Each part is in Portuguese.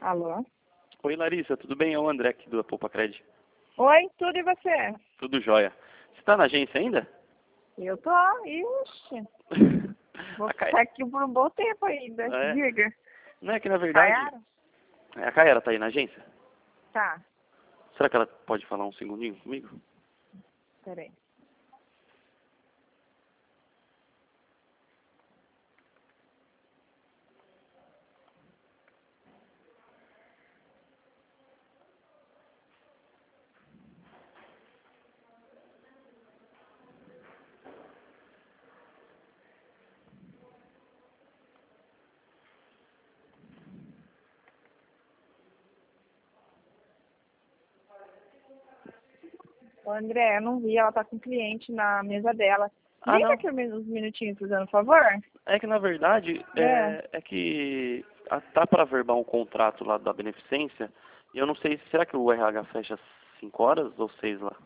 Alô? Oi, Larissa, tudo bem? É o André aqui do Poupa Cred. Oi, tudo e você? Tudo jóia. Você tá na agência ainda? Eu tô, ixi. Vou A ficar aqui por um bom tempo ainda. É. Diga. Não é que na verdade... Caiara? A Caera tá aí na agência? Tá, Será que ela pode falar um segundinho comigo? peraí. Ô, André, eu não vi, ela tá com um cliente na mesa dela. Ah, Vem não. daqui uns minutinhos, fazendo um favor? É que na verdade, É. é que tá para verbar um contrato lá da beneficência e eu não sei, será que o RH fecha às 5 horas ou 6 lá?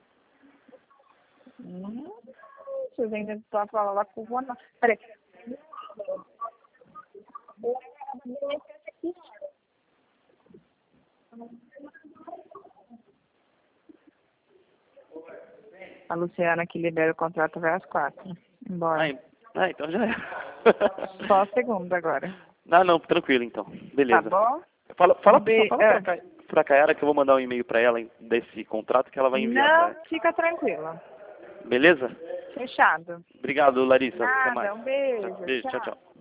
Vocês ainda estão falando lá com o Ronaldo. Peraí. A Luciana que libera o contrato vai às 4. Ah, Embora. então já é. Só a segunda agora. Ah, não, tranquilo então. Tá Beleza. bom? Fala É. pra Caera que eu vou mandar um e-mail pra ela desse contrato que ela vai enviar pra Não, ela. fica tranquila. Beleza? Fechado. Obrigado, Larissa. Até mais. Nada, um beijo. Beijo, tchau, Tchau. tchau.